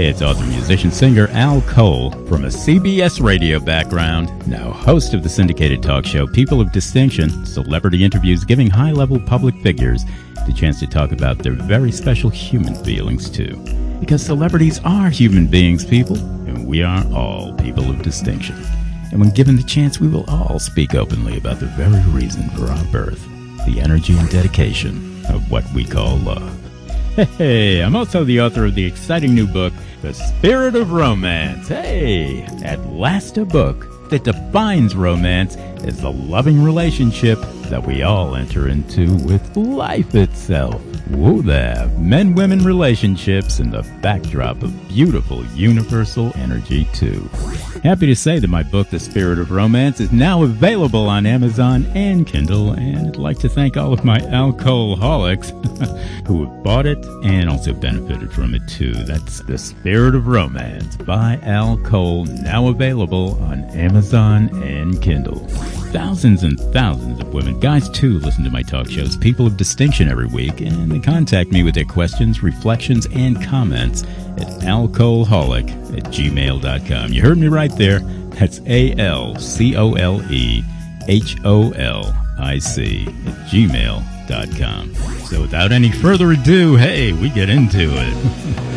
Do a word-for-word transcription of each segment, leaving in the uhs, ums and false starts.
Hey, it's author, musician, singer Al Cole from a C B S radio background, now host of the syndicated talk show People of Distinction, celebrity interviews giving high-level public figures the chance to talk about their very special human feelings, too. Because celebrities are human beings, people, and we are all people of distinction. And when given the chance, we will all speak openly about the very reason for our birth, the energy and dedication of what we call love. Hey, I'm also the author of the exciting new book, The Spirit of Romance. Hey, at last a book that defines romance as the loving relationship that we all enter into with life itself. Whoa there, men-women relationships in the backdrop of beautiful universal energy, too. Happy to say that my book, The Spirit of Romance, is now available on Amazon and Kindle, and I'd like to thank all of my alcoholics who have bought it and also benefited from it, too. That's The Spirit of Romance by Al Cole, now available on Amazon and Kindle. Thousands and thousands of women, guys too, listen to my talk shows, People of Distinction, every week, and they contact me with their questions, reflections, and comments at alcoholic at gmail dot com. You heard me right there. That's A L C O L E H O L I C at gmail dot com. So without any further ado, hey, we get into it.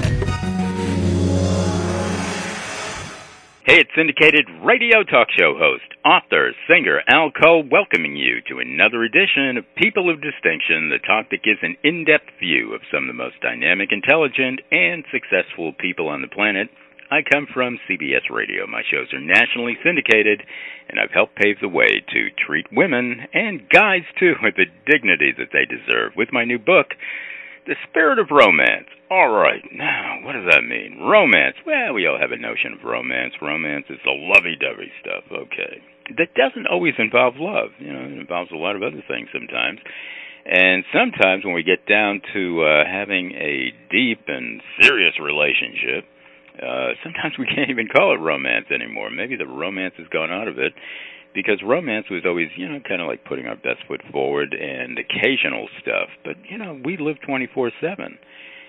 Hey, it's syndicated radio talk show host, author, singer Al Cole, welcoming you to another edition of People of Distinction, the talk that gives an in-depth view of some of the most dynamic, intelligent, and successful people on the planet. I come from C B S Radio. My shows are nationally syndicated, and I've helped pave the way to treat women, and guys too, with the dignity that they deserve with my new book, The Spirit of Romance. All right, now, what does that mean? Romance. Well, we all have a notion of romance. Romance is the lovey-dovey stuff, okay. That doesn't always involve love. You know, it involves a lot of other things sometimes. And sometimes when we get down to uh, having a deep and serious relationship, uh, sometimes we can't even call it romance anymore. Maybe the romance has gone out of it. Because romance was always, you know, kind of like putting our best foot forward and occasional stuff. But, you know, we live twenty-four seven.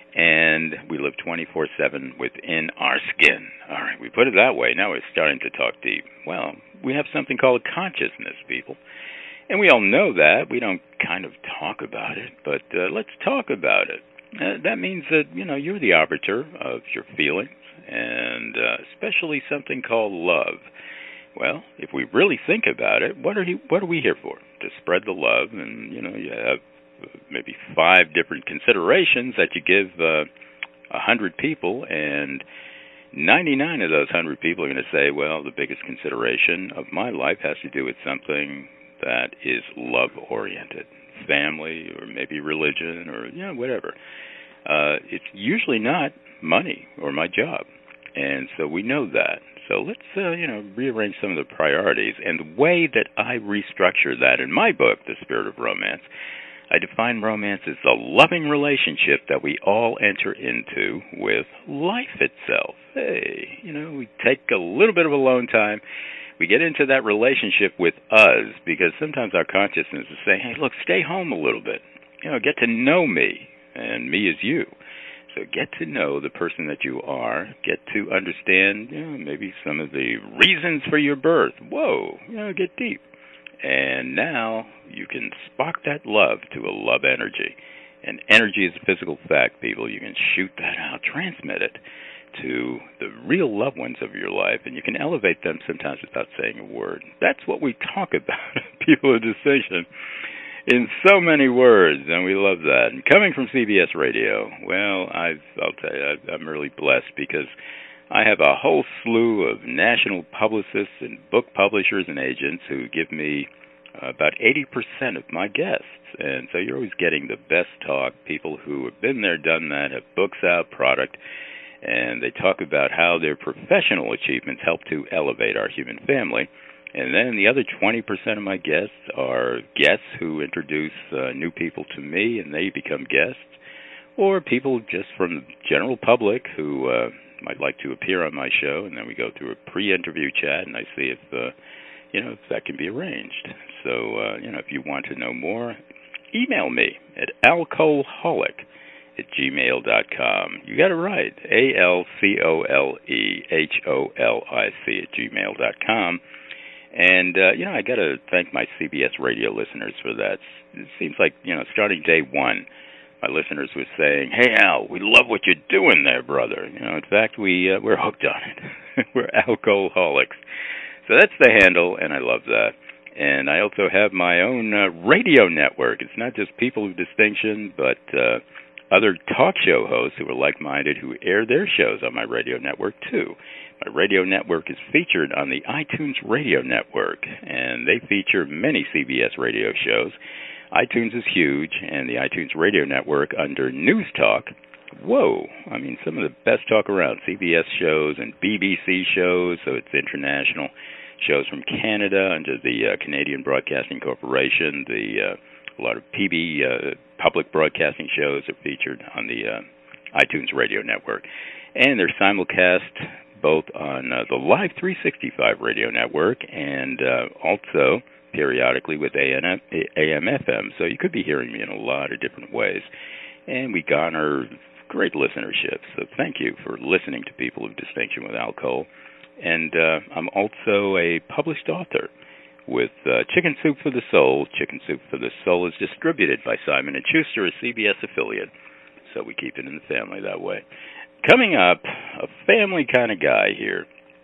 And we live twenty-four seven within our skin. All right, we put it that way. Now we're starting to talk deep. Well, we have something called consciousness, people. And we all know that. We don't kind of talk about it, but uh, let's talk about it. Uh, that means that, you know, you're the arbiter of your feelings, and uh, especially something called love. Well, if we really think about it, what are he, what are we here for? To spread the love, and, you know, you have maybe five different considerations that you give uh, a hundred people, and ninety-nine of those hundred people are going to say, well, the biggest consideration of my life has to do with something that is love-oriented, family, or maybe religion, or, you know, whatever. Uh, it's usually not money or my job, and so we know that. So let's, uh, you know, rearrange some of the priorities. And the way that I restructure that in my book, The Spirit of Romance, I define romance as the loving relationship that we all enter into with life itself. Hey, you know, we take a little bit of alone time. We get into that relationship with us because sometimes our consciousness is saying, hey, look, stay home a little bit. You know, get to know me, and me is you. So get to know the person that you are. Get to understand, you know, maybe some of the reasons for your birth. Whoa, you know, get deep. And now you can spark that love to a love energy. And energy is a physical fact, people. You can shoot that out, transmit it to the real loved ones of your life, and you can elevate them sometimes without saying a word. That's what we talk about, People of Distinction, in so many words, and we love that. And coming from C B S Radio, well, I've, I'll tell you, I'm really blessed because I have a whole slew of national publicists and book publishers and agents who give me uh, about eighty percent of my guests. And so you're always getting the best talk, people who have been there, done that, have books out, product, and they talk about how their professional achievements help to elevate our human family. And then the other twenty percent of my guests are guests who introduce uh, new people to me, and they become guests, or people just from the general public who uh, might like to appear on my show, and then we go through a pre-interview chat, and I see if, uh, you know, if that can be arranged. So, uh, you know, if you want to know more, email me at alcoholic at gmail dot com. You got it right, A L C O L E H O L I C at gmail dot com. And, uh, you know, I got to thank my C B S radio listeners for that. It seems like, you know, starting day one, my listeners were saying, "Hey, Al, we love what you're doing there, brother." You know, in fact, we, uh, we're hooked on it. We're alcoholics. So that's the handle, and I love that. And I also have my own uh, radio network. It's not just People of Distinction, but uh, other talk show hosts who are like-minded who air their shows on my radio network, too. My radio network is featured on the iTunes Radio Network, and they feature many C B S radio shows. iTunes is huge, and the iTunes Radio Network under News Talk, whoa, I mean, some of the best talk around, C B S shows and B B C shows, so it's international. Shows from Canada under the uh, Canadian Broadcasting Corporation. The uh, a lot of P B uh, public broadcasting shows are featured on the uh, iTunes Radio Network. And they're simulcast both on uh, the Live three sixty-five Radio Network and uh, also periodically with A M F M. So you could be hearing me in a lot of different ways. And we garner great listenership. So thank you for listening to People of Distinction with Al Cole. And uh, I'm also a published author with uh, Chicken Soup for the Soul. Chicken Soup for the Soul is distributed by Simon and Schuster, a C B S affiliate. So we keep it in the family that way. Coming up, a family kind of guy here.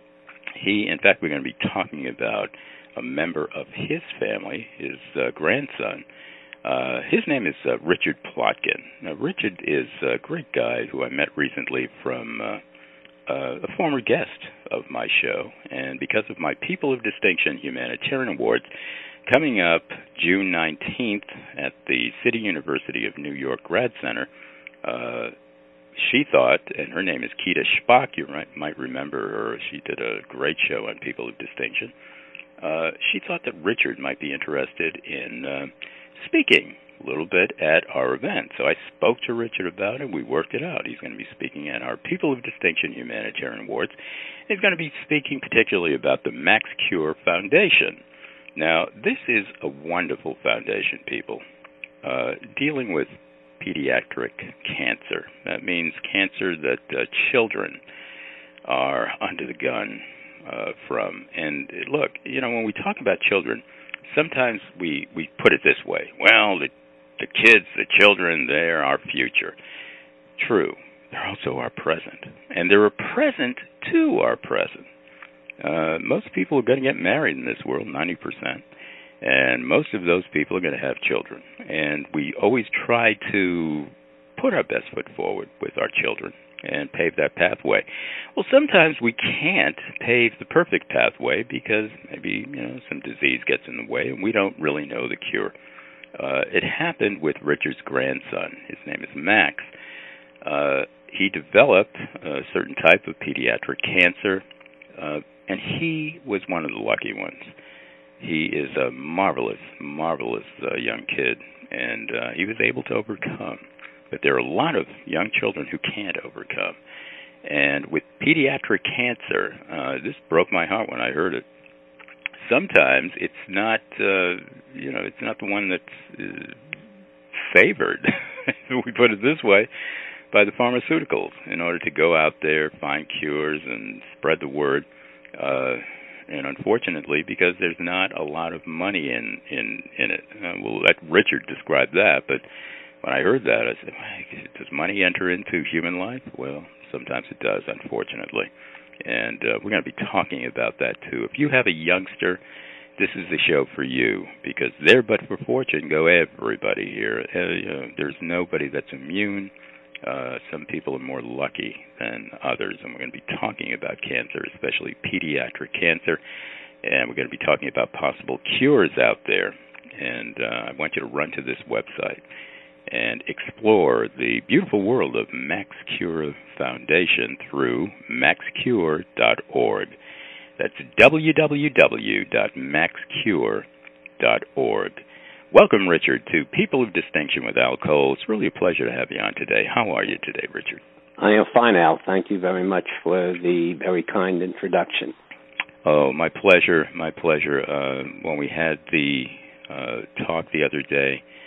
He, in fact, we're going to be talking about a member of his family, his uh, grandson. Uh, his name is uh, Richard Plotkin. Now, Richard is a great guy who I met recently from uh, uh, a former guest of my show. And because of my People of Distinction Humanitarian Awards, coming up June nineteenth at the City University of New York Grad Center, uh, she thought, and her name is Keita Spock, you might, might remember her, she did a great show on People of Distinction. Uh, she thought that Richard might be interested in uh, speaking a little bit at our event. So I spoke to Richard about it. We worked it out. He's going to be speaking at our People of Distinction Humanitarian Awards. He's going to be speaking particularly about the Max Cure Foundation. Now, this is a wonderful foundation, people, uh, dealing with pediatric cancer. That means cancer that uh, children are under the gun uh, from. And look, you know, when we talk about children, sometimes we, we put it this way. Well, the, the kids, the children, they're our future. True. They're also our present. And they're a present to our present. Uh, most people are going to get married in this world, ninety percent. And most of those people are going to have children. And we always try to put our best foot forward with our children and pave that pathway. Well, sometimes we can't pave the perfect pathway because maybe, you know, some disease gets in the way and we don't really know the cure. Uh, it happened with Richard's grandson. His name is Max. Uh, he developed a certain type of pediatric cancer, uh, and he was one of the lucky ones. He is a marvelous, marvelous uh, young kid, and uh, he was able to overcome. But there are a lot of young children who can't overcome. And with pediatric cancer, uh, this broke my heart when I heard it. Sometimes it's not, uh, you know, it's not the one that's uh, favored, if we put it this way, by the pharmaceuticals in order to go out there, find cures, and spread the word. Uh, and unfortunately, because there's not a lot of money in, in, in it. Uh, we'll let Richard describe that, but when I heard that, I said, does money enter into human life? Well, sometimes it does, unfortunately. And uh, we're going to be talking about that, too. If you have a youngster, this is the show for you, because there but for fortune go everybody here. Uh, you know, there's nobody that's immune. Uh, some people are more lucky than others, and we're going to be talking about cancer, especially pediatric cancer, and we're going to be talking about possible cures out there. And uh, I want you to run to this website and explore the beautiful world of Max Cure Foundation through max cure dot org. That's w w w dot max cure dot org. Welcome, Richard, to People of Distinction with Al Cole. It's really a pleasure to have you on today. How are you today, Richard? I am fine, Al. Thank you very much for the very kind introduction. Oh, my pleasure, my pleasure. Uh, when we had the uh, talk the other day,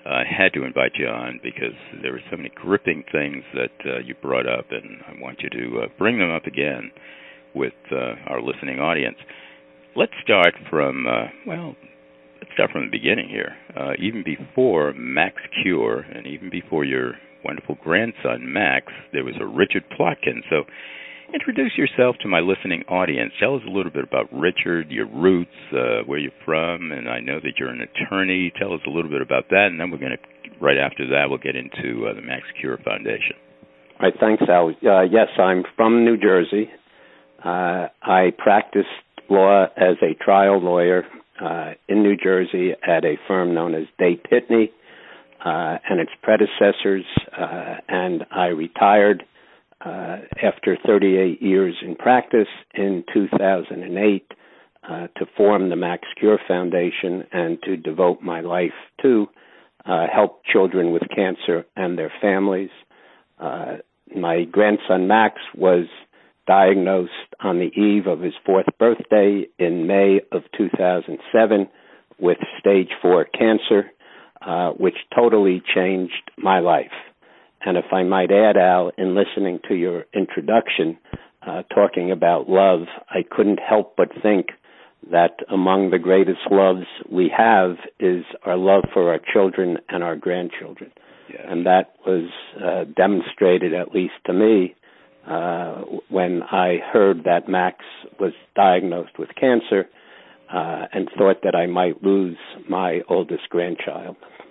I had to invite you on because there were so many gripping things that uh, you brought up, and I want you to uh, bring them up again with uh, our listening audience. Let's start from, uh, well, let's start from the beginning here. Uh, even before Max Cure and even before your wonderful grandson, Max, there was a Richard Plotkin. So introduce yourself to my listening audience. Tell us a little bit about Richard, your roots, uh, where you're from, and I know that you're an attorney. Tell us a little bit about that, and then we're going to, right after that, we'll get into uh, the Max Cure Foundation. All right, thanks, Al. Uh, yes, I'm from New Jersey. Uh, I practiced law as a trial lawyer uh, in New Jersey at a firm known as Day Pitney uh, and its predecessors, uh, and I retired Uh, after thirty-eight years in practice in two thousand eight uh, to form the Max Cure Foundation and to devote my life to uh, help children with cancer and their families. Uh, my grandson Max was diagnosed on the eve of his fourth birthday in May of two thousand seven with stage four cancer, uh, which totally changed my life. And if I might add, Al, in listening to your introduction, uh, talking about love, I couldn't help but think that among the greatest loves we have is our love for our children and our grandchildren. Yes. And that was uh, demonstrated, at least to me, uh, when I heard that Max was diagnosed with cancer uh, and thought that I might lose my oldest grandchild.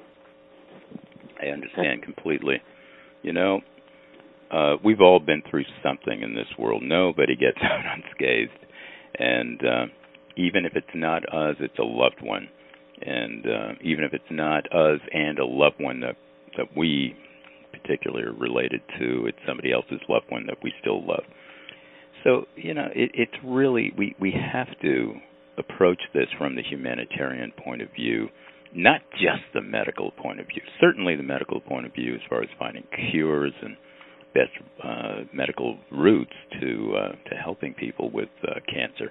I understand completely. You know, uh, we've all been through something in this world. Nobody gets out unscathed. And uh, even if it's not us, it's a loved one. And uh, even if it's not us and a loved one that, that we particularly are related to, it's somebody else's loved one that we still love. So, you know, it, it's really, we, we have to approach this from the humanitarian point of view, not just the medical point of view. Certainly the medical point of view as far as finding cures and best uh, medical routes to uh, to helping people with uh, cancer.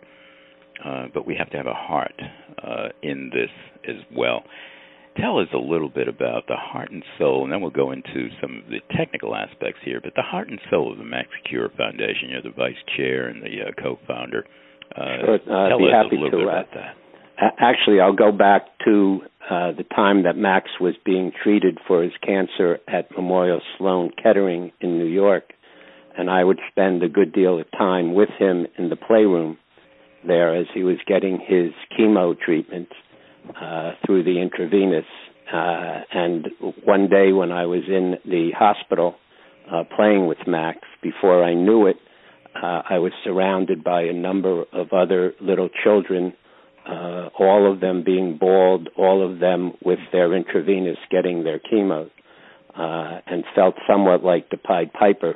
Uh, but we have to have a heart uh, in this as well. Tell us a little bit about the heart and soul, and then we'll go into some of the technical aspects here, but the heart and soul of the Max Cure Foundation. You're the vice chair and the uh, co-founder. Uh, sure. uh, tell be us happy a little to, bit uh, about that. Actually, I'll go back to uh, the time that Max was being treated for his cancer at Memorial Sloan Kettering in New York, and I would spend a good deal of time with him in the playroom there as he was getting his chemo treatment uh, through the intravenous. Uh, and one day when I was in the hospital uh, playing with Max, before I knew it, uh, I was surrounded by a number of other little children, Uh, all of them being bald, all of them with their intravenous getting their chemo, uh, and felt somewhat like the Pied Piper.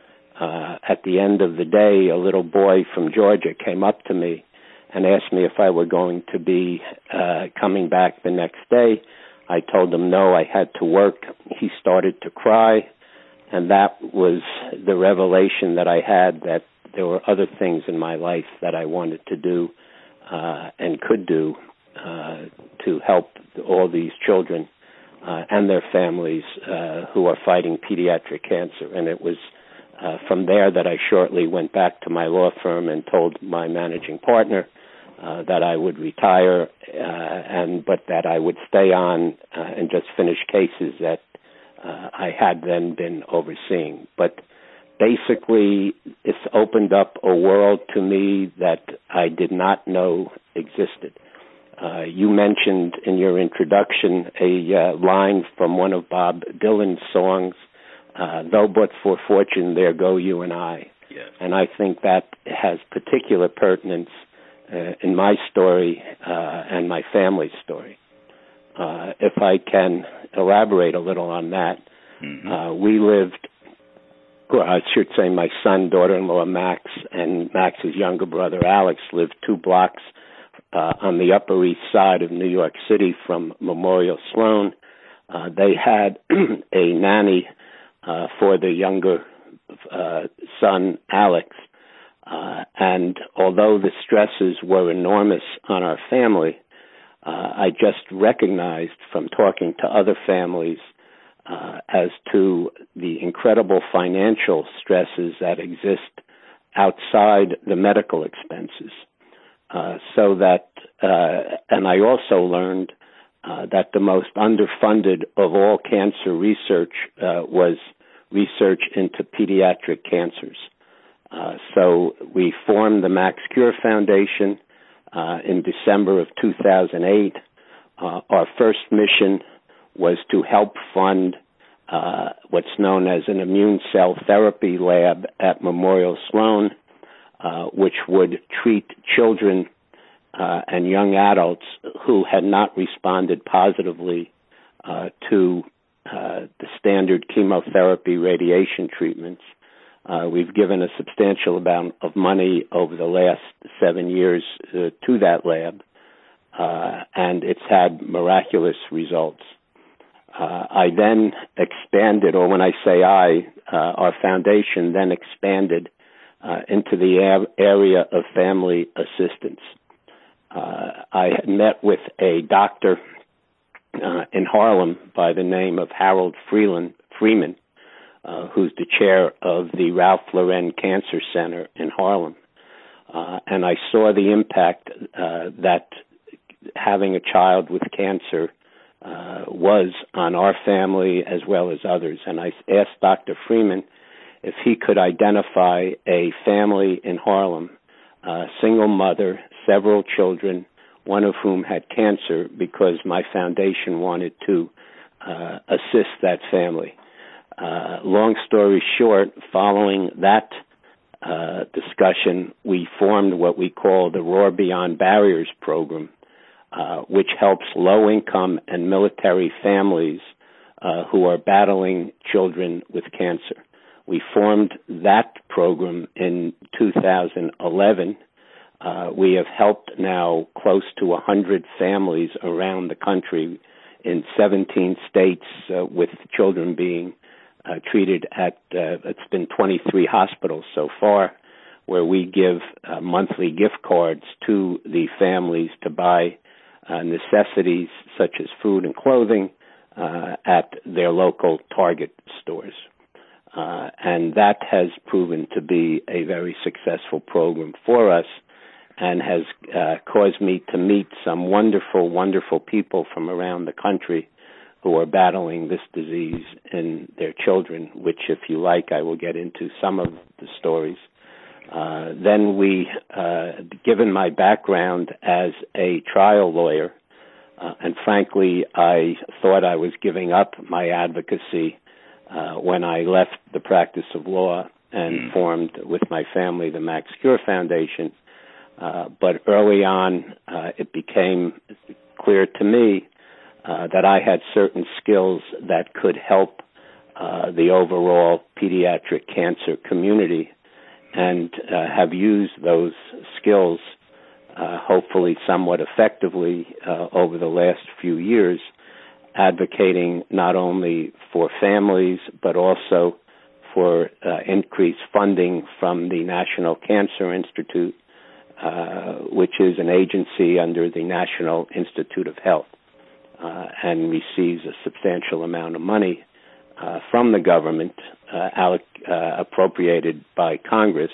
Uh, at the end of the day, a little boy from Georgia came up to me and asked me if I were going to be uh, coming back the next day. I told him no, I had to work. He started to cry, and that was the revelation that I had that there were other things in my life that I wanted to do Uh, and could do uh, to help all these children uh, and their families uh, who are fighting pediatric cancer. And it was uh, from there that I shortly went back to my law firm and told my managing partner uh, that I would retire, uh, and but that I would stay on uh, and just finish cases that uh, I had then been overseeing. But basically, it's opened up a world to me that I did not know existed. Uh, you mentioned in your introduction a uh, line from one of Bob Dylan's songs, uh, though but for fortune, there go you and I. Yes. And I think that has particular pertinence uh, in my story uh, and my family's story. Uh, if I can elaborate a little on that, mm-hmm. uh, we lived Well, I should say my son, daughter-in-law Max, and Max's younger brother Alex lived two blocks uh, on the Upper East Side of New York City from Memorial Sloan. Uh, they had a nanny uh, for the younger uh, son, Alex, uh, and although the stresses were enormous on our family, uh, I just recognized from talking to other families uh, as to the incredible financial stresses that exist outside the medical expenses. Uh, so that, uh, and I also learned uh, that the most underfunded of all cancer research uh, was research into pediatric cancers. Uh, so we formed the Max Cure Foundation uh, in December of two thousand eight. Uh, our first mission was to help fund uh, what's known as an immune cell therapy lab at Memorial Sloan, uh, which would treat children uh, and young adults who had not responded positively uh, to uh, the standard chemotherapy radiation treatments. Uh, we've given a substantial amount of money over the last seven years uh, to that lab, uh, and it's had miraculous results. Uh, I then expanded, or when I say I, uh, our foundation then expanded uh, into the a- area of family assistance. Uh, I had met with a doctor uh, in Harlem by the name of Harold Freeland, Freeman, Uh, who's the chair of the Ralph Lauren Cancer Center in Harlem. Uh, and I saw the impact uh, that having a child with cancer uh, was on our family as well as others. And I asked Doctor Freeman if he could identify a family in Harlem, a single mother, several children, one of whom had cancer, because my foundation wanted to uh, assist that family. Uh, long story short, following that uh, discussion, we formed what we call the Roar Beyond Barriers program, uh, which helps low-income and military families uh, who are battling children with cancer. We formed that program in two thousand eleven. Uh, we have helped now close to one hundred families around the country in seventeen states uh, with children being Uh, treated at, uh, it's been twenty-three hospitals so far, where we give uh, monthly gift cards to the families to buy uh, necessities such as food and clothing uh, at their local Target stores. Uh, and that has proven to be a very successful program for us and has uh, caused me to meet some wonderful, wonderful people from around the country who are battling this disease in their children, which, if you like, I will get into some of the stories. Uh, then we, uh, given my background as a trial lawyer, uh, and frankly, I thought I was giving up my advocacy uh, when I left the practice of law and mm. formed with my family the Max Cure Foundation. Uh, but early on, uh, it became clear to me Uh, that I had certain skills that could help uh, the overall pediatric cancer community, and uh, have used those skills uh, hopefully somewhat effectively uh, over the last few years, advocating not only for families but also for uh, increased funding from the National Cancer Institute, uh, which is an agency under the National Institute of Health. Uh, and receives a substantial amount of money uh, from the government, uh, alloc- uh, appropriated by Congress.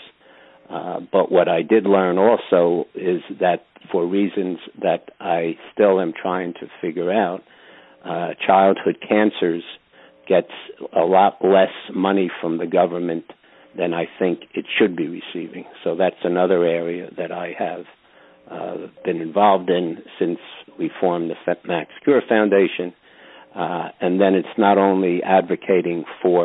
Uh, but what I did learn also is that for reasons that I still am trying to figure out, uh, childhood cancers gets a lot less money from the government than I think it should be receiving. So that's another area that I have uh, been involved in since we formed the Max Cure Foundation. Uh, and then it's not only advocating for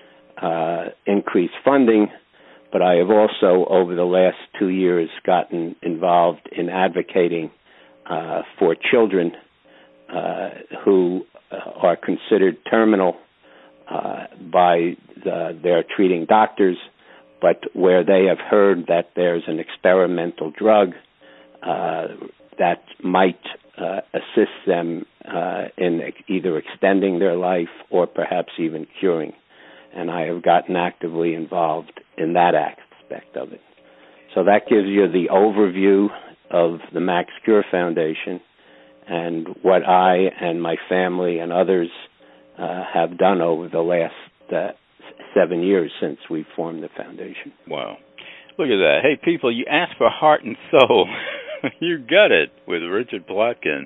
uh, increased funding, but I have also, over the last two years, gotten involved in advocating uh, for children uh, who uh, are considered terminal uh, by the, their treating doctors, but where they have heard that there's an experimental drug uh, that might Uh, assist them uh, in either extending their life or perhaps even curing. And I have gotten actively involved in that aspect of it. So that gives you the overview of the Max Cure Foundation. and what I and my family and others uh, have done over the last uh, seven years since we formed the foundation. Wow. Look at that. Hey, people, you asked for heart and soul. You got it with Richard Plotkin.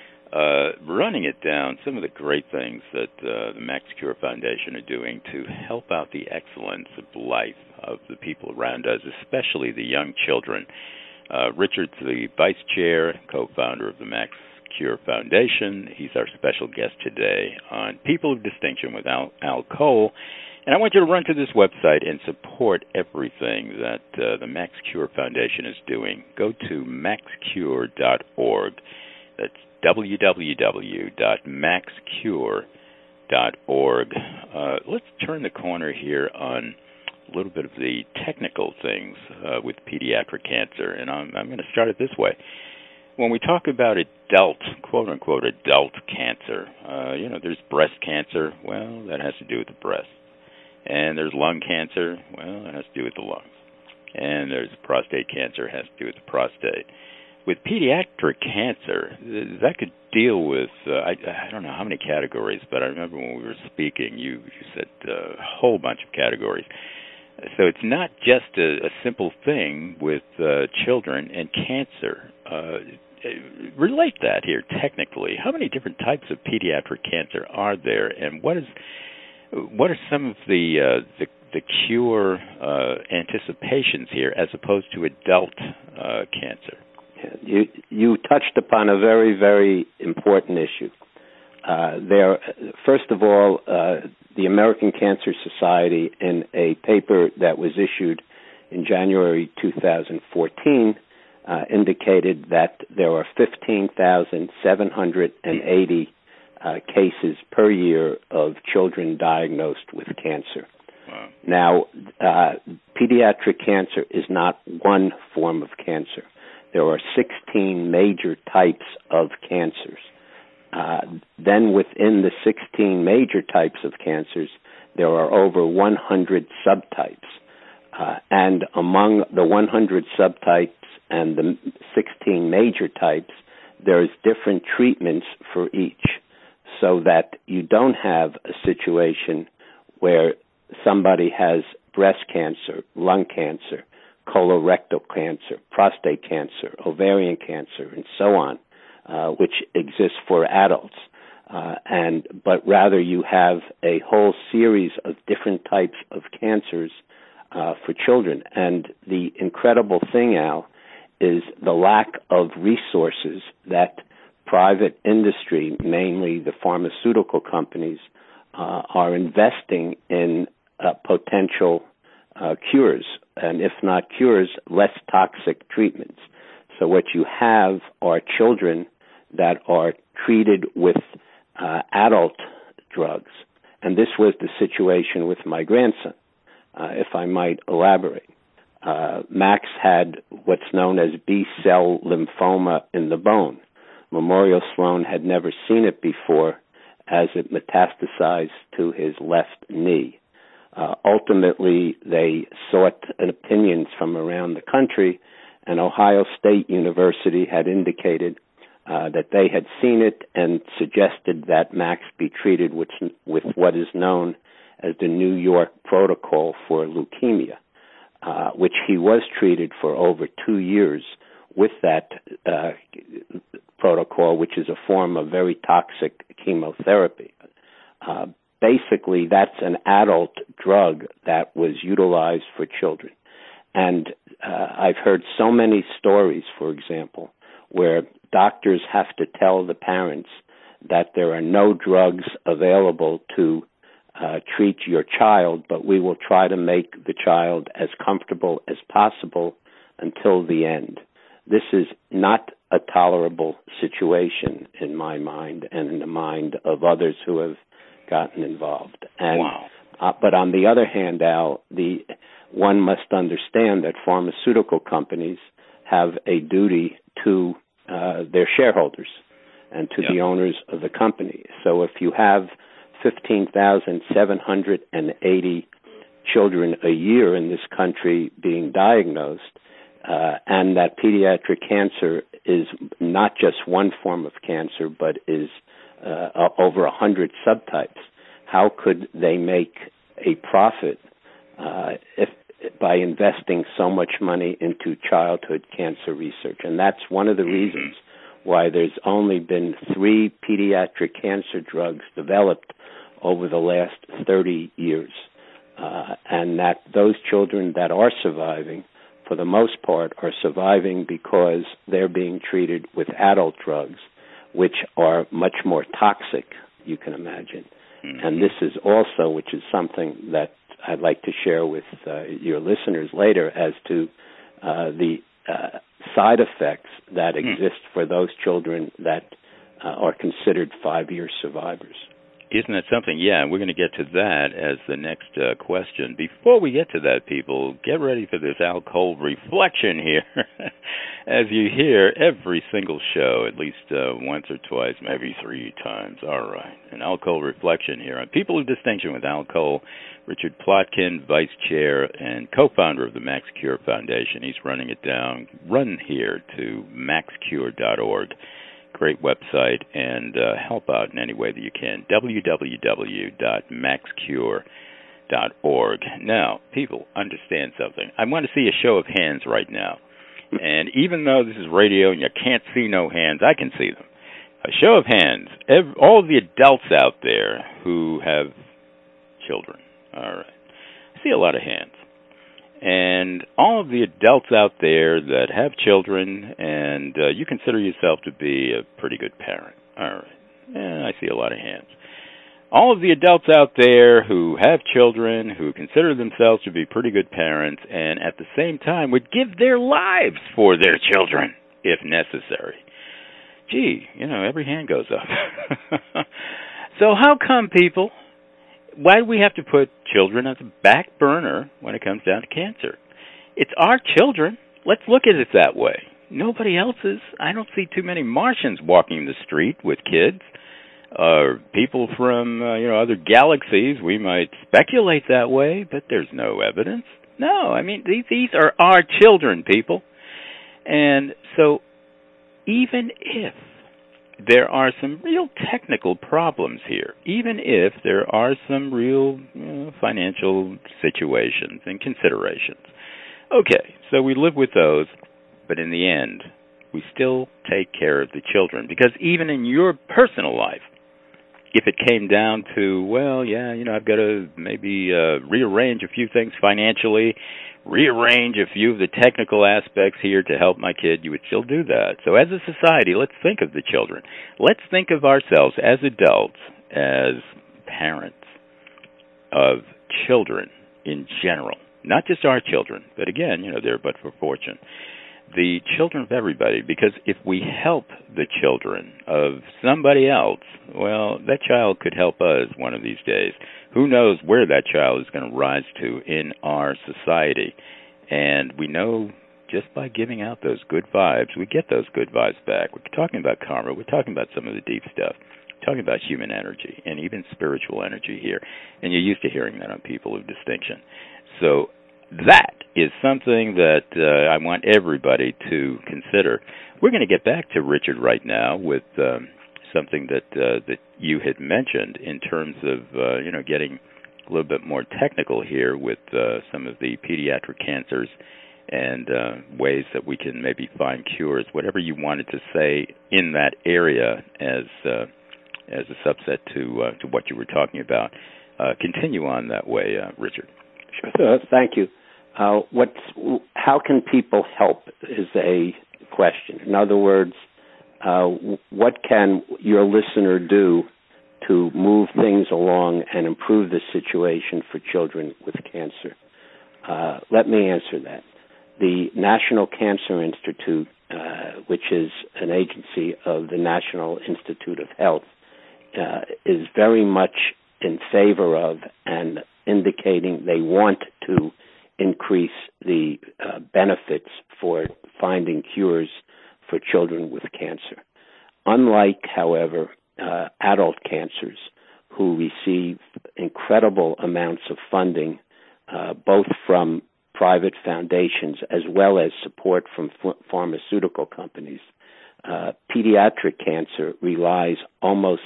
Uh, running it down, some of the great things that uh, the Max Cure Foundation are doing to help out the excellence of life of the people around us, especially the young children. Uh, Richard's the vice chair, co-founder of the Max Cure Foundation. He's our special guest today on People of Distinction with Al, Al Cole. And I want you to run to this website and support everything that uh, the Max Cure Foundation is doing. Go to max cure dot org. That's w w w dot max cure dot org. Uh, let's turn the corner here on a little bit of the technical things uh, with pediatric cancer, and I'm, I'm going to start it this way. When we talk about adult, quote-unquote, adult cancer, uh, you know, there's breast cancer. Well, that has to do with the breast. And there's lung cancer. Well, that has to do with the lungs. And there's prostate cancer. It has to do with the prostate. With pediatric cancer, that could deal with, uh, I, I don't know how many categories, but I remember when we were speaking, you, you said uh, a whole bunch of categories. So it's not just a, a simple thing with uh, children and cancer. Uh, relate that here technically. How many different types of pediatric cancer are there, and what is what are some of the uh, the, the cure uh, anticipations here as opposed to adult uh, cancer? You you touched upon a very, very important issue. Uh, there, first of all, uh, the American Cancer Society, in a paper that was issued in January two thousand fourteen, uh, indicated that there are fifteen thousand seven hundred eighty uh, cases per year of children diagnosed with cancer. Wow. Now, uh, pediatric cancer is not one form of cancer. There are sixteen major types of cancers. Uh, then within the sixteen major types of cancers, there are over one hundred subtypes. Uh, and among the one hundred subtypes and the sixteen major types, there's different treatments for each, so that you don't have a situation where somebody has breast cancer, lung cancer, colorectal cancer, prostate cancer, ovarian cancer, and so on, uh, which exists for adults. Uh, and but rather you have a whole series of different types of cancers uh, for children. And the incredible thing, Al, is the lack of resources that private industry, mainly the pharmaceutical companies, uh, are investing in uh, potential uh, cures, and if not cures, less toxic treatments. So what you have are children that are treated with uh, adult drugs. And this was the situation with my grandson, uh, if I might elaborate. Uh, Max had what's known as B-cell lymphoma in the bone. Memorial Sloan had never seen it before, as it metastasized to his left knee. Uh, ultimately, they sought opinions from around the country, and Ohio State University had indicated uh, that they had seen it and suggested that Max be treated with, with what is known as the New York Protocol for Leukemia, uh, which he was treated for over two years with that uh, protocol, which is a form of very toxic chemotherapy. Uh, basically, that's an adult drug that was utilized for children. And uh, I've heard so many stories, for example, where doctors have to tell the parents that there are no drugs available to uh, treat your child, but we will try to make the child as comfortable as possible until the end. This is not a tolerable situation in my mind and in the mind of others who have gotten involved. And, wow. uh, but on the other hand, Al, the one must understand that pharmaceutical companies have a duty to uh, their shareholders and to yep. the owners of the company. So if you have fifteen thousand seven hundred eighty children a year in this country being diagnosed, uh, and that pediatric cancer is not just one form of cancer, but is uh, over a hundred subtypes. How could they make a profit uh, if by investing so much money into childhood cancer research? And that's one of the reasons why there's only been three pediatric cancer drugs developed over the last thirty years. Uh, and that those children that are surviving, for the most part, are surviving because they're being treated with adult drugs, which are much more toxic, you can imagine. Mm-hmm. And this is also, which is something that I'd like to share with uh, your listeners later, as to uh, the uh, side effects that mm. exist for those children that uh, are considered five-year survivors. Isn't that something? Yeah, we're going to get to that as the next uh, question. Before we get to that, people, get ready for this Al Cole reflection here. As you hear every single show, at least uh, once or twice, maybe three times. All right, an Al Cole reflection here on People of Distinction with Al Cole, Richard Plotkin, Vice Chair and co-founder of the Max Cure Foundation. He's running it down. Run here to max cure dot org. Great website, and uh, help out in any way that you can. w w w dot max cure dot org. Now, people, understand something. I want to see a show of hands right now. And even though this is radio and you can't see no hands, I can see them. A show of hands. Every, all of the adults out there who have children. All right. I see a lot of hands. And all of the adults out there that have children, and uh, you consider yourself to be a pretty good parent. All right. Yeah, I see a lot of hands. All of the adults out there who have children, who consider themselves to be pretty good parents, and at the same time would give their lives for their children, if necessary. Gee, you know, every hand goes up. So how come, people, why do we have to put children on the back burner when it comes down to cancer? It's our children. Let's look at it that way. Nobody else's. I don't see too many Martians walking the street with kids. Uh, people from, uh, you know, other galaxies, we might speculate that way, but there's no evidence. No, I mean, these, these are our children, people. And so even if there are some real technical problems here, even if there are some real you know, financial situations and considerations. Okay, so we live with those, but in the end, we still take care of the children. Because even in your personal life, if it came down to, well, yeah, you know, I've got to maybe uh, rearrange a few things financially, rearrange a few of the technical aspects here to help my kid, you would still do that. So as a society, let's think of the children. Let's think of ourselves as adults, as parents of children in general. Not just our children, but again, you know, they're but for fortune. The children of everybody, because if we help the children of somebody else, well, that child could help us one of these days. Who knows where that child is going to rise to in our society. And we know just by giving out those good vibes, we get those good vibes back. We're talking about karma. We're talking about some of the deep stuff. We're talking about human energy and even spiritual energy here. And you're used to hearing that on People of Distinction. So that is something that uh, I want everybody to consider. We're going to get back to Richard right now with um, something that uh, that you had mentioned in terms of uh, you know getting a little bit more technical here with uh, some of the pediatric cancers and uh, ways that we can maybe find cures. Whatever you wanted to say in that area as uh, as a subset to uh, to what you were talking about. Uh, continue on that way, uh, Richard. Sure. Thank you. Uh, what's, how can people help is a question. In other words, uh, what can your listener do to move things along and improve the situation for children with cancer? Uh, let me answer that. The National Cancer Institute, uh, which is an agency of the National Institute of Health, uh, is very much in favor of and indicating they want to increase the uh, benefits for finding cures for children with cancer. Unlike, however, uh, adult cancers who receive incredible amounts of funding, uh, both from private foundations as well as support from f- pharmaceutical companies, uh, pediatric cancer relies almost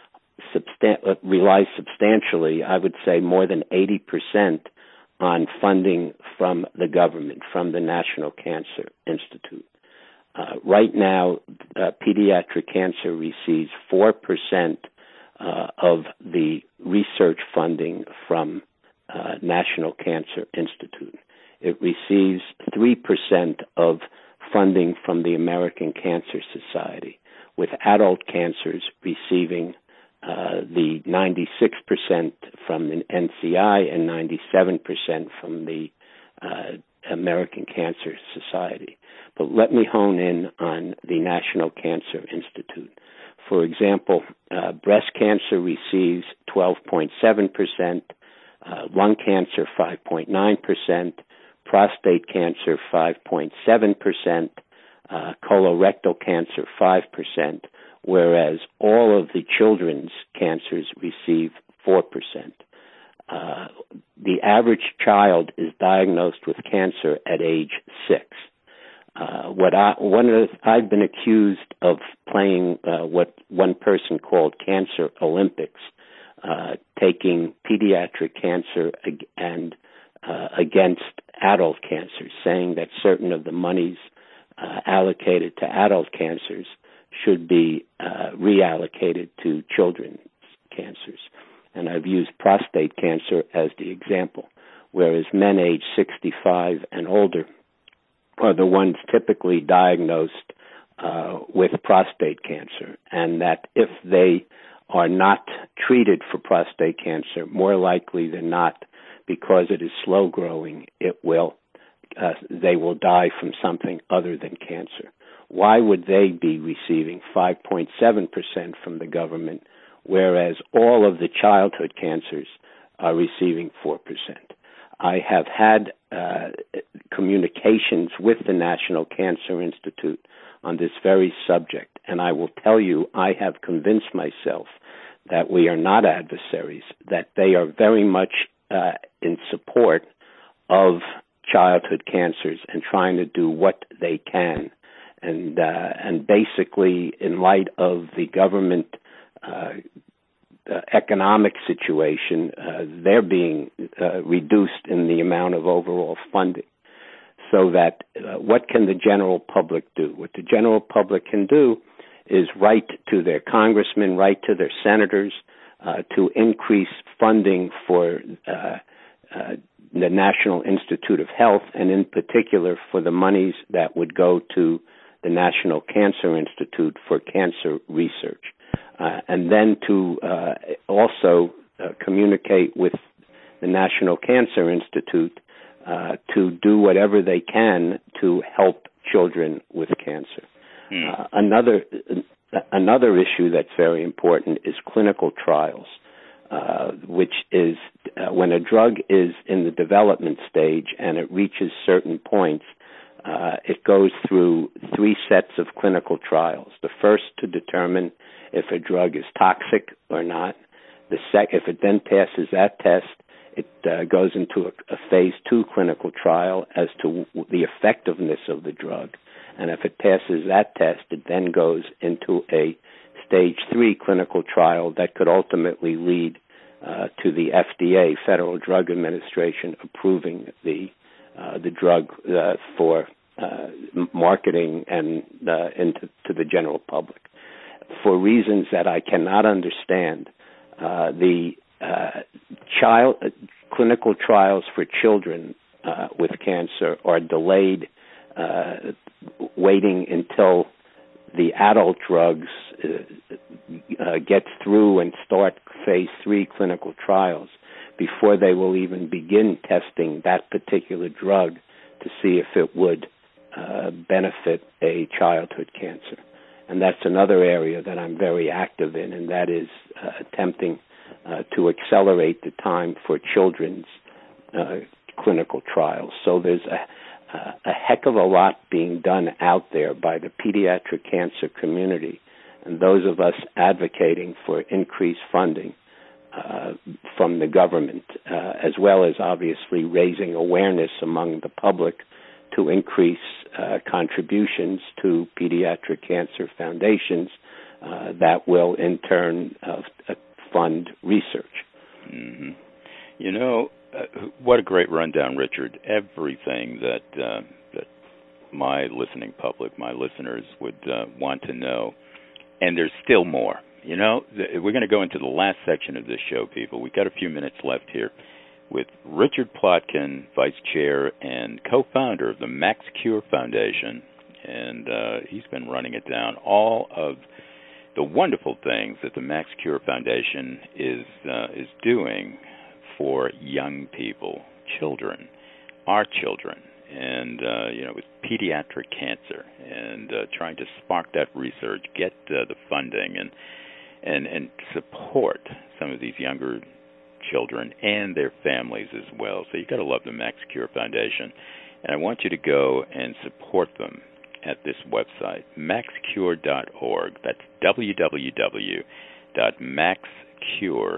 substan- uh, relies substantially, I would say more than eighty percent on funding from the government, from the National Cancer Institute. Uh, right now, uh, pediatric cancer receives four percent uh, of the research funding from uh, National Cancer Institute. It receives three percent of funding from the American Cancer Society, with adult cancers receiving uh, the ninety-six percent from the N C I and ninety-seven percent from the uh, American Cancer Society. But let me hone in on the National Cancer Institute. For example, uh, breast cancer receives twelve point seven percent, uh, lung cancer five point nine percent, prostate cancer five point seven percent, uh, colorectal cancer five percent, whereas all of the children's cancers receive four percent. Uh, the average child is diagnosed with cancer at age six. Uh, what I, one of the, I've been accused of playing uh, what one person called Cancer Olympics, uh, taking pediatric cancer ag- and uh, against adult cancers, saying that certain of the monies uh, allocated to adult cancers should be uh, reallocated to children's cancers. And I've used prostate cancer as the example, whereas men age sixty-five and older are the ones typically diagnosed uh, with prostate cancer, and that if they are not treated for prostate cancer, more likely than not, because it is slow growing, it will uh, they will die from something other than cancer. Why would they be receiving five point seven percent from the government, whereas all of the childhood cancers are receiving four percent? I have had uh, communications with the National Cancer Institute on this very subject, and I will tell you, I have convinced myself that we are not adversaries, that they are very much uh, in support of childhood cancers and trying to do what they can. And, uh, and basically, in light of the government uh, Uh, economic situation, uh, they're being uh, reduced in the amount of overall funding. So that uh, what can the general public do? What the general public can do is write to their congressmen, write to their senators uh, to increase funding for uh, uh, the National Institute of Health, and in particular for the monies that would go to the National Cancer Institute for cancer research. Uh, and then to uh, also uh, communicate with the National Cancer Institute uh, to do whatever they can to help children with cancer. Mm. Uh, another another issue that's very important is clinical trials, uh, which is uh, when a drug is in the development stage and it reaches certain points, uh, it goes through three sets of clinical trials. The first to determine if a drug is toxic or not. The sec- if it then passes that test, it uh, goes into a, a phase two clinical trial as to w- the effectiveness of the drug. And if it passes that test, it then goes into a stage three clinical trial that could ultimately lead uh, to the F D A, Federal Drug Administration, approving the uh, the drug uh, for uh, marketing and uh, into to the general public. For reasons that I cannot understand, uh, the uh, child uh, clinical trials for children uh, with cancer are delayed, uh, waiting until the adult drugs uh, uh, get through and start phase three clinical trials before they will even begin testing that particular drug to see if it would uh, benefit a childhood cancer. And that's another area that I'm very active in, and that is uh, attempting uh, to accelerate the time for children's uh, clinical trials. So there's a, a heck of a lot being done out there by the pediatric cancer community and those of us advocating for increased funding uh, from the government, uh, as well as obviously raising awareness among the public to increase uh, contributions to pediatric cancer foundations uh, that will in turn uh, fund research. Mm-hmm. You know, uh, what a great rundown, Richard. Everything that uh, that my listening public, my listeners would uh, want to know, and there's still more. You know, th- we're going to go into the last section of this show, people. We've got a few minutes left here with Richard Plotkin, Vice Chair and co-founder of the Max Cure Foundation, and uh, he's been running it down. All of the wonderful things that the Max Cure Foundation is uh, is doing for young people, children, our children, and, uh, you know, with pediatric cancer, and uh, trying to spark that research, get uh, the funding, and and and support some of these younger children and their families as well. So you've got to love the Max Cure Foundation. And I want you to go and support them at this website, max cure dot org. That's w w w dot max cure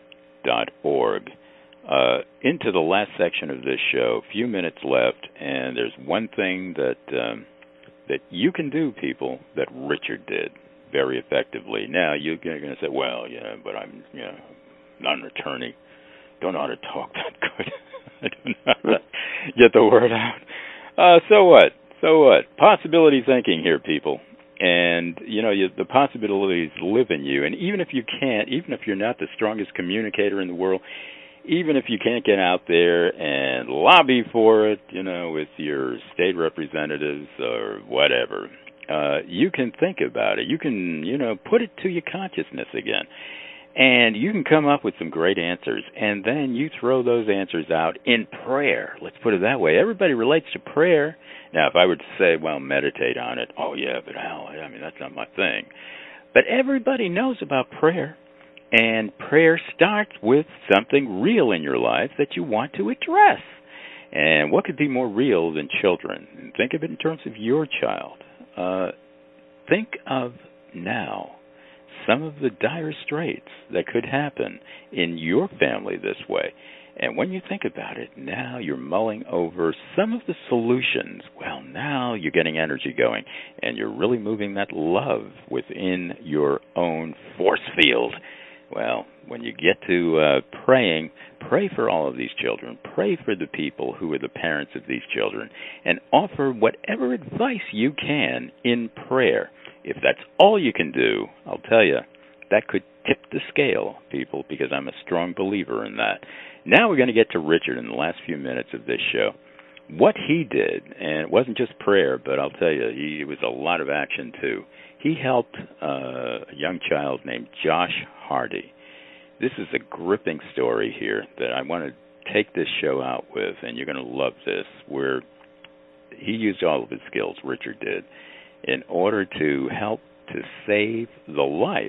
dot org. Uh, into the last section of this show, a few minutes left, and there's one thing that um, that you can do, people, that Richard did very effectively. Now, you're going to say, well, yeah, but I'm you know, not an attorney. Don't know how to talk that good. I don't know how to get the word out. Uh, so what? So what? Possibility thinking here, people. And, you know, you, the possibilities live in you. And even if you can't, even if you're not the strongest communicator in the world, even if you can't get out there and lobby for it, you know, with your state representatives or whatever, uh, you can think about it. You can, you know, put it to your consciousness again. And you can come up with some great answers. And then you throw those answers out in prayer. Let's put it that way. Everybody relates to prayer. Now, if I were to say, well, meditate on it, oh, yeah, but hell, I mean, that's not my thing. But everybody knows about prayer. And prayer starts with something real in your life that you want to address. And what could be more real than children? Think of it in terms of your child. Uh, think of now some of the dire straits that could happen in your family this way. And when you think about it, now you're mulling over some of the solutions. Well, now you're getting energy going, and you're really moving that love within your own force field. Well, when you get to uh, praying, pray for all of these children. Pray for the people who are the parents of these children, and offer whatever advice you can in prayer. If that's all you can do, I'll tell you, that could tip the scale, people, because I'm a strong believer in that. Now we're going to get to Richard in the last few minutes of this show. What he did, and it wasn't just prayer, but I'll tell you, he, it was a lot of action too. He helped uh, a young child named Josh Hardy. This is a gripping story here that I want to take this show out with, and you're going to love this, where he used all of his skills, Richard did, in order to help to save the life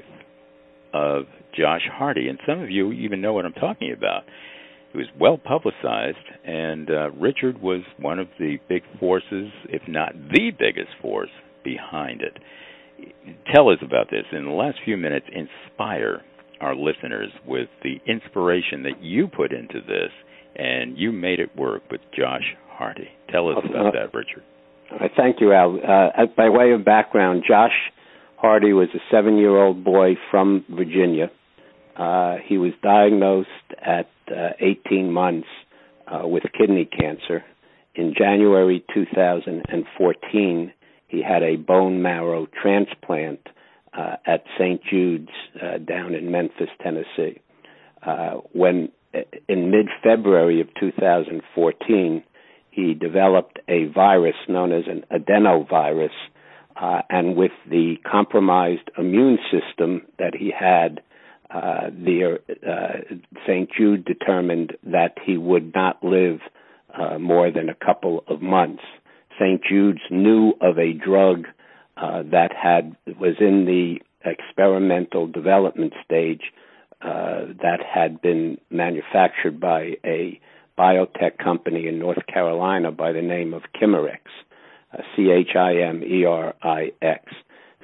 of Josh Hardy. And some of you even know what I'm talking about. It was well publicized, and uh, Richard was one of the big forces, if not the biggest force, behind it. Tell us about this. In the last few minutes, inspire our listeners with the inspiration that you put into this, and you made it work with Josh Hardy. Tell us about that, Richard. Uh, thank you, Al. Uh, by way of background, Josh Hardy was a seven-year-old boy from Virginia. Uh, he was diagnosed at uh, eighteen months uh, with kidney cancer. In January two thousand fourteen, he had a bone marrow transplant uh, at Saint Jude's uh, down in Memphis, Tennessee. Uh, when in mid-February of two thousand fourteen, he developed a virus known as an adenovirus, uh, and with the compromised immune system that he had, uh, the uh, Saint Jude determined that he would not live uh, more than a couple of months. Saint Jude's knew of a drug uh, that had was in the experimental development stage uh, that had been manufactured by a biotech company in North Carolina by the name of Chimerix, uh, C H I M E R I X.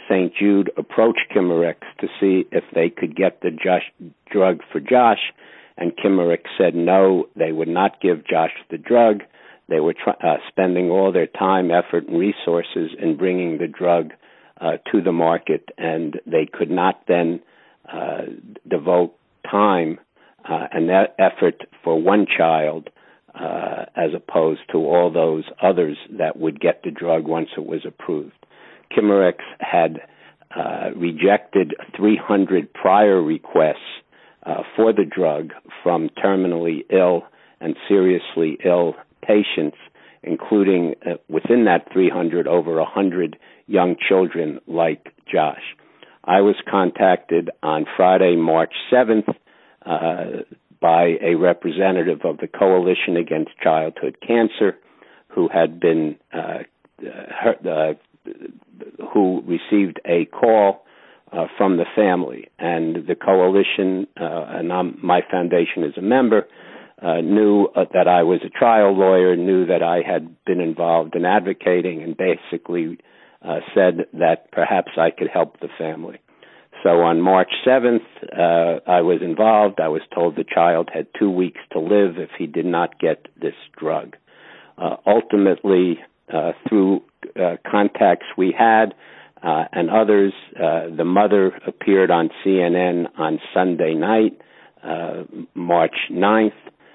Saint Jude approached Chimerix to see if they could get the Josh drug for Josh, and Chimerix said no, they would not give Josh the drug. They were tr- uh, spending all their time, effort, and resources in bringing the drug uh, to the market, and they could not then uh, devote time uh, and that effort for one child uh, as opposed to all those others that would get the drug once it was approved. Chimerix had uh, rejected three hundred prior requests uh, for the drug from terminally ill and seriously ill patients, including uh, within that three hundred, over one hundred young children like Josh. I was contacted on Friday, March seventh, uh, by a representative of the Coalition Against Childhood Cancer who had been uh, uh, uh, who received a call uh, from the family, and the coalition, uh, and I'm, my foundation is a member, uh, knew uh, that I was a trial lawyer, knew that I had been involved in advocating, and basically uh, said that perhaps I could help the family. So on March seventh, uh, I was involved. I was told the child had two weeks to live if he did not get this drug. Uh, ultimately, uh, through uh, contacts we had uh, and others, uh, the mother appeared on C N N on Sunday night, uh, March ninth,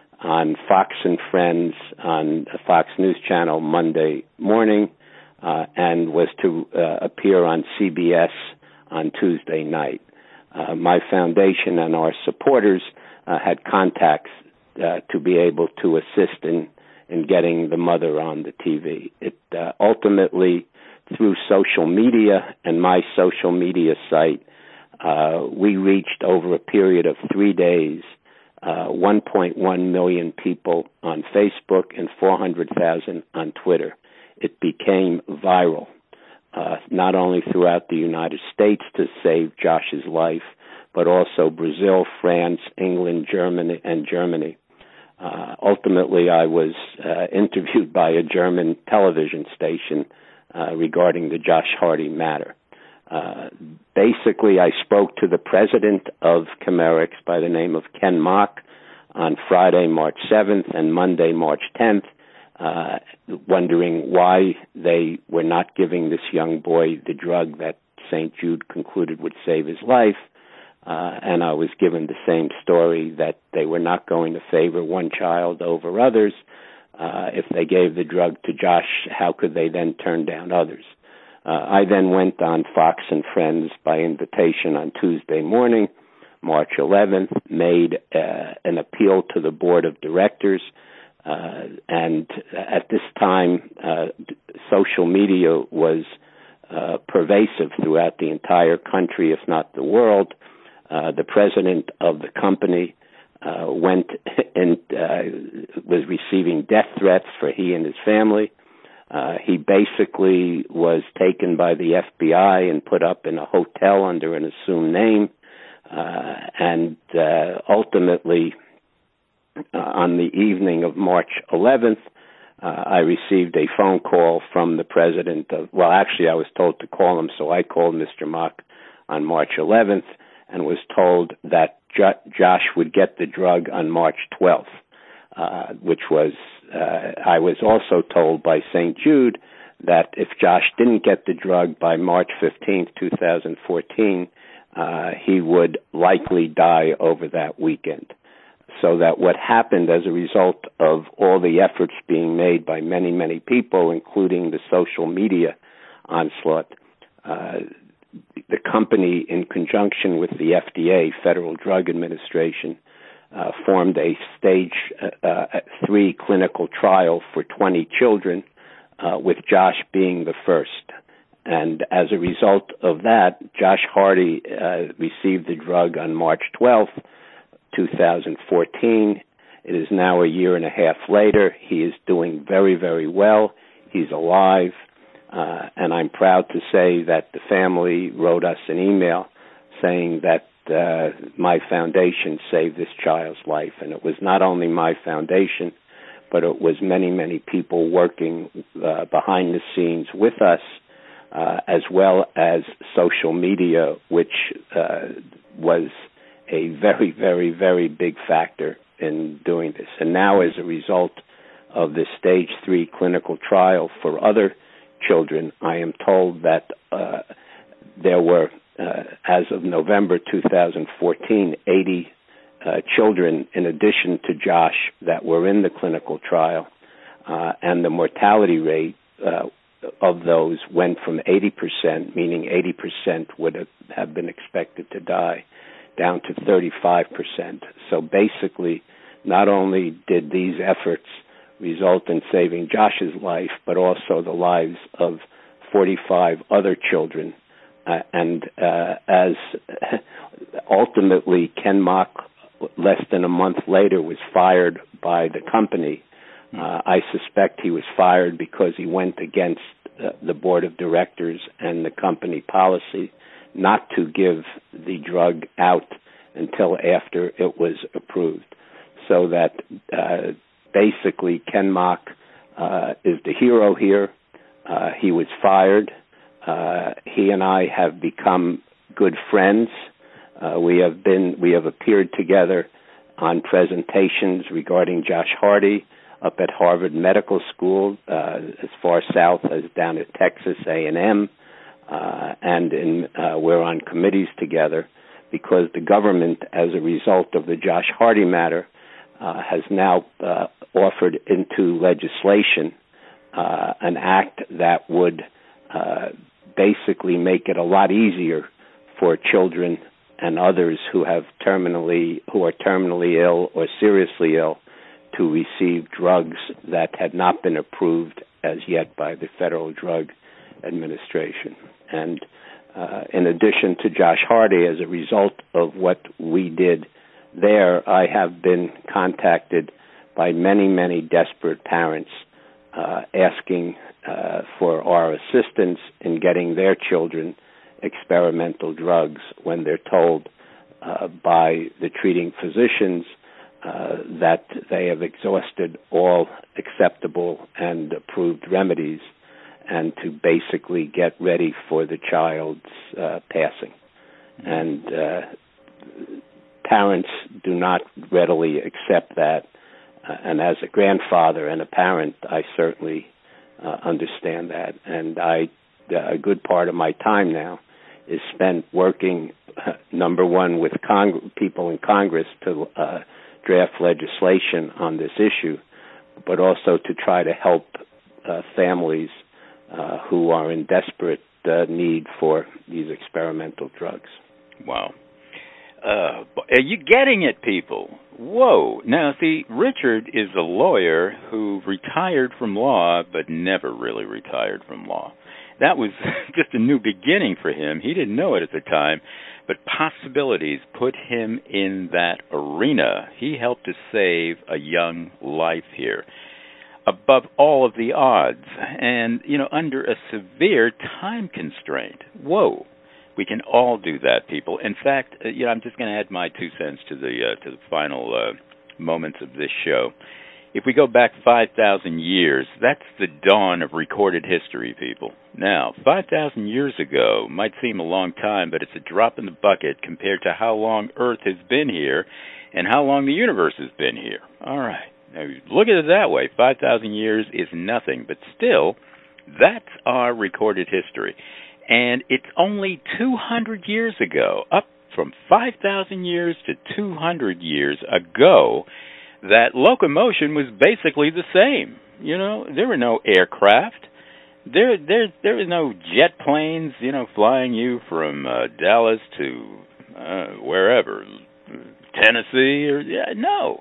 on Fox and Friends on Fox News Channel Monday morning, uh, and was to uh, appear on C B S on Tuesday night. Uh, my foundation and our supporters uh, had contacts uh, to be able to assist in, in getting the mother on the T V. It uh, ultimately, through social media and my social media site, uh, we reached over a period of three days uh, one point one million people on Facebook and four hundred thousand on Twitter. It became viral. Uh, not only throughout the United States to save Josh's life, but also Brazil, France, England, Germany, and Germany. Uh, ultimately, I was uh, interviewed by a German television station uh, regarding the Josh Hardy matter. Uh, basically, I spoke to the president of Chimerix by the name of Ken Mock on Friday, March seventh, and Monday, March tenth, Uh, wondering why they were not giving this young boy the drug that Saint Jude concluded would save his life. Uh, and I was given the same story, that they were not going to favor one child over others. Uh, if they gave the drug to Josh, how could they then turn down others? Uh, I then went on Fox and Friends by invitation on Tuesday morning, March eleventh, made uh, an appeal to the board of directors. Uh, and at this time, uh, social media was uh, pervasive throughout the entire country, if not the world. Uh, the president of the company uh, went and uh, was receiving death threats for he and his family. Uh, he basically was taken by the F B I and put up in a hotel under an assumed name, uh, and uh, ultimately, Uh, on the evening of March eleventh, uh, I received a phone call from the president of, well, actually I was told to call him, so I called Mister Mock on March eleventh and was told that jo- Josh would get the drug on March twelfth, uh, which was, uh, I was also told by Saint Jude that if Josh didn't get the drug by March fifteenth, twenty fourteen, uh, he would likely die over that weekend. So that what happened as a result of all the efforts being made by many, many people, including the social media onslaught, uh, the company, in conjunction with the F D A, Federal Drug Administration, uh, formed a stage uh, uh, three clinical trial for twenty children, uh, with Josh being the first. And as a result of that, Josh Hardy uh, received the drug on March twelfth, twenty fourteen. It is now a year and a half later. He is doing very, very well. He's alive. Uh, and I'm proud to say that the family wrote us an email saying that uh, my foundation saved this child's life. And it was not only my foundation, but it was many, many people working uh, behind the scenes with us uh, as well as social media, which uh, was a very, very, very big factor in doing this. And now, as a result of the stage three clinical trial for other children, I am told that uh, there were, uh, as of November two thousand fourteen, eighty uh, children in addition to Josh that were in the clinical trial, uh, and the mortality rate uh, of those went from eighty percent, meaning eighty percent would have, have been expected to die, down to thirty-five percent. So basically, not only did these efforts result in saving Josh's life, but also the lives of forty-five other children. Uh, and uh, as ultimately Ken Mock, less than a month later, was fired by the company, uh, I suspect he was fired because he went against uh, the board of directors and the company policy not to give the drug out until after it was approved. So that uh, basically Ken Mock uh, is the hero here. Uh, he was fired. Uh, he and I have become good friends. Uh, we have been, we have appeared together on presentations regarding Josh Hardy up at Harvard Medical School, uh, as far south as down at Texas A and M, uh, and in, uh, we're on committees together because the government, as a result of the Josh Hardy matter, uh, has now uh, offered into legislation uh, an act that would uh, basically make it a lot easier for children and others who have terminally, who are terminally ill or seriously ill, to receive drugs that had not been approved as yet by the Federal Drug Administration. And uh, in addition to Josh Hardy, as a result of what we did there, I have been contacted by many, many desperate parents uh, asking uh, for our assistance in getting their children experimental drugs when they're told uh, by the treating physicians Uh, that they have exhausted all acceptable and approved remedies, and to basically get ready for the child's uh, passing. And uh, parents do not readily accept that. Uh, and as a grandfather and a parent, I certainly uh, understand that. And I, uh, a good part of my time now is spent working, uh, number one, with Cong- people in Congress to uh, draft legislation on this issue, but also to try to help uh, families uh, who are in desperate uh, need for these experimental drugs. Wow. Uh, are you getting it, people? Whoa. Now, see, Richard is a lawyer who retired from law, but never really retired from law. That was just a new beginning for him. He didn't know it at the time, but possibilities put him in that arena. He helped to save a young life here, above all of the odds, and, you know, under a severe time constraint. Whoa. We can all do that, people. In fact, uh, you know, I'm just going to add my two cents to the uh, to the final uh, moments of this show. If we go back five thousand years, that's the dawn of recorded history, people. Now, five thousand years ago might seem a long time, but it's a drop in the bucket compared to how long Earth has been here and how long the universe has been here. All right. Now, look at it that way. five thousand years is nothing, but still, that's our recorded history. And it's only two hundred years ago, up from five thousand years to two hundred years ago, that locomotion was basically the same. You know, there were no aircraft. There, there, there was no jet planes, you know, flying you from uh, Dallas to uh, wherever, Tennessee, or yeah, no.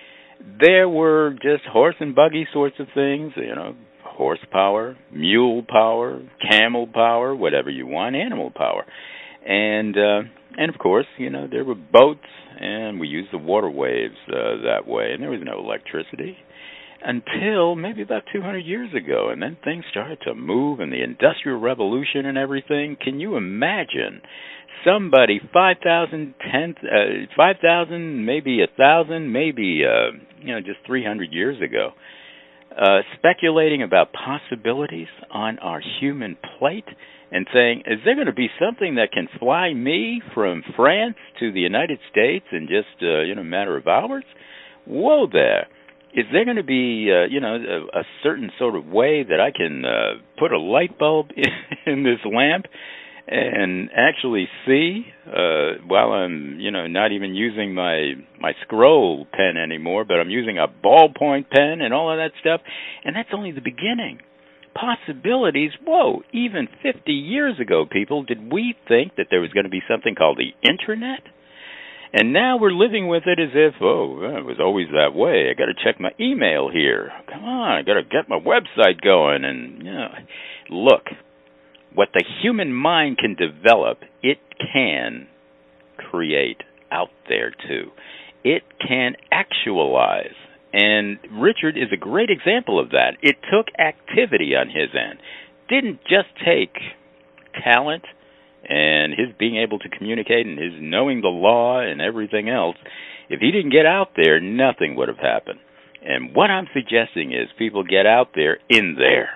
There were just horse and buggy sorts of things, you know, horsepower, mule power, camel power, whatever you want, animal power. And, uh, and of course, you know, there were boats, and we used the water waves uh, that way, and there was no electricity until maybe about two hundred years ago, and then things started to move, and the Industrial Revolution and everything. Can you imagine somebody five thousand, ten, uh, five thousand, maybe one thousand, maybe, uh, you know, just three hundred years ago, uh, speculating about possibilities on our human plate and saying, is there going to be something that can fly me from France to the United States in just uh, you know, a matter of hours? Whoa there. Is there going to be, uh, you know, a, a certain sort of way that I can uh, put a light bulb in, in this lamp and actually see uh, while I'm, you know, not even using my my scroll pen anymore, but I'm using a ballpoint pen and all of that stuff? And that's only the beginning. Possibilities, whoa, even fifty years ago, people, did we think that there was going to be something called the Internet? And now we're living with it as if, oh, it was always that way. I got to check my email here. Come on, I got to get my website going. And, you know, look, what the human mind can develop, it can create out there, too. It can actualize. And Richard is a great example of that. It took activity on his end. Didn't just take talent and his being able to communicate and his knowing the law and everything else. If he didn't get out there, nothing would have happened. And what I'm suggesting is people get out there in there.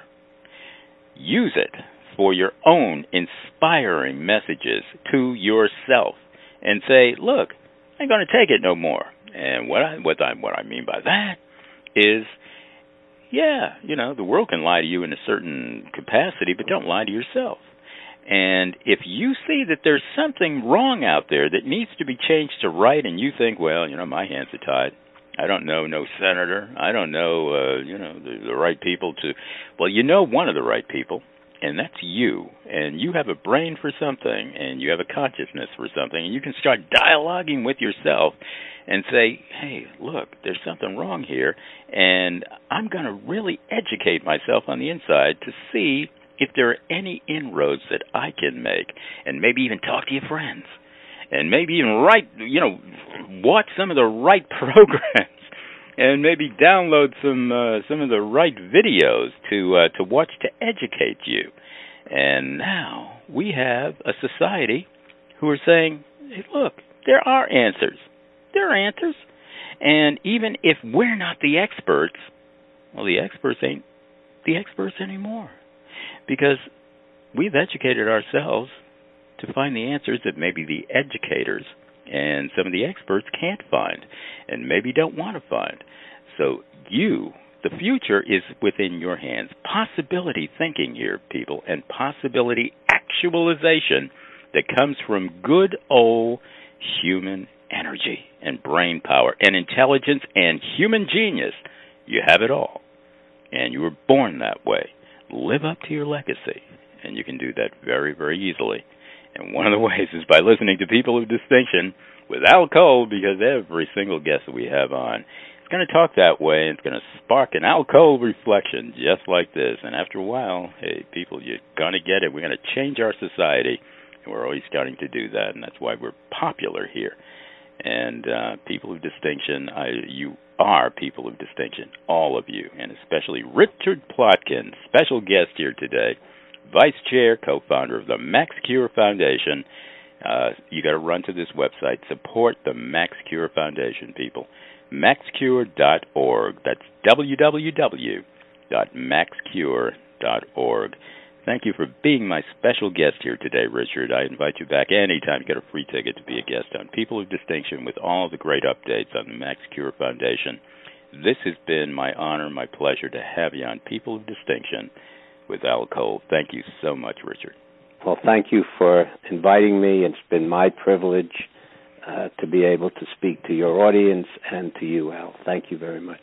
Use it for your own inspiring messages to yourself and say, look, I ain't going to take it no more. And what I, what I what I mean by that is, yeah, you know, the world can lie to you in a certain capacity, but don't lie to yourself. And if you see that there's something wrong out there that needs to be changed to right, and you think, well, you know, my hands are tied. I don't know no senator. I don't know, uh, you know, the, the right people to. Well, you know one of the right people, and that's you. And you have a brain for something, and you have a consciousness for something, and you can start dialoguing with yourself and say, hey, look, there's something wrong here, and I'm going to really educate myself on the inside to see if there are any inroads that I can make, and maybe even talk to your friends, and maybe even write, you know, watch some of the right programs, and maybe download some uh, some of the right videos to uh, to watch to educate you. And now we have a society who are saying, hey, look, there are answers. There are answers. And even if we're not the experts, well, the experts ain't the experts anymore. Because we've educated ourselves to find the answers that maybe the educators and some of the experts can't find and maybe don't want to find. So you, the future is within your hands. Possibility thinking here, people, and possibility actualization that comes from good old human energy and brain power and intelligence and human genius. You have it all, and you were born that way. Live up to your legacy, and you can do that very, very easily. And one of the ways is by listening to People of Distinction with Al Cole, because every single guest that we have on is going to talk that way, and it's going to spark an Al Cole reflection just like this. And after a while, hey, people, you're going to get it. We're going to change our society, and we're always starting to do that, and that's why we're popular here. And uh, People of Distinction, I, you are people of distinction, all of you, and especially Richard Plotkin, special guest here today, Vice Chair, co-founder of the Max Cure Foundation. Uh, you got to run to this website. Support the Max Cure Foundation, people. max cure dot org. That's w w w dot max cure dot org. Thank you for being my special guest here today, Richard. I invite you back anytime you get a free ticket to be a guest on People of Distinction with all the great updates on the Max Cure Foundation. This has been my honor, my pleasure to have you on People of Distinction with Al Cole. Thank you so much, Richard. Well, thank you for inviting me. It's been my privilege uh, to be able to speak to your audience and to you, Al. Thank you very much.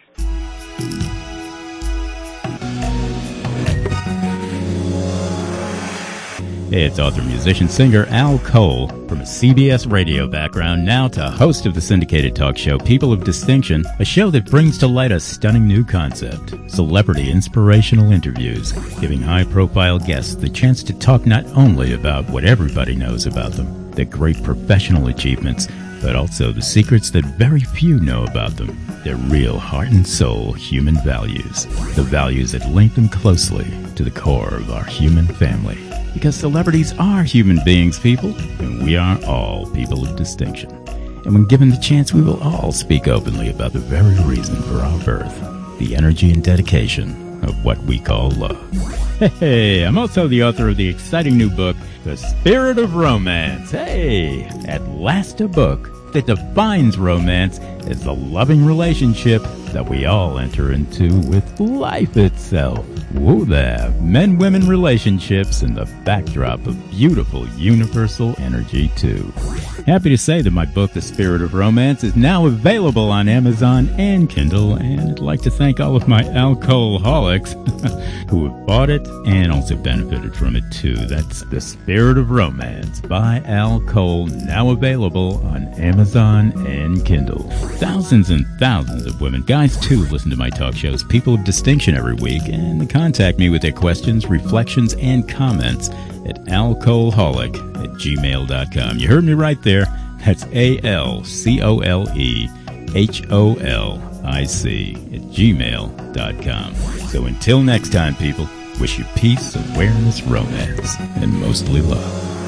Hey, it's author, musician, singer Al Cole from a C B S radio background, now to host of the syndicated talk show People of Distinction, a show that brings to light a stunning new concept, celebrity inspirational interviews, giving high-profile guests the chance to talk not only about what everybody knows about them, their great professional achievements, but also the secrets that very few know about them, their real heart and soul human values, the values that link them closely to the core of our human family. Because celebrities are human beings, people, and we are all people of distinction. And when given the chance, we will all speak openly about the very reason for our birth, the energy and dedication of what we call love. Hey, I'm also the author of the exciting new book, The Spirit of Romance. Hey, at last a book that defines romance as the loving relationship that we all enter into with life itself. Whoa there, men-women relationships in the backdrop of beautiful universal energy too. Happy to say that my book, The Spirit of Romance, is now available on Amazon and Kindle, and I'd like to thank all of my alcoholics who have bought it and also benefited from it too. That's The Spirit of Romance by Al Cole, now available on Amazon and Kindle. Thousands and thousands of women, guys too, listen to my talk shows, People of Distinction, every week, and they contact me with their questions, reflections, and comments at alcoholic at gmail dot com. You heard me right there. That's A L C O L E H O L I C at gmail dot com. So until next time, people, wish you peace, awareness, romance, and mostly love.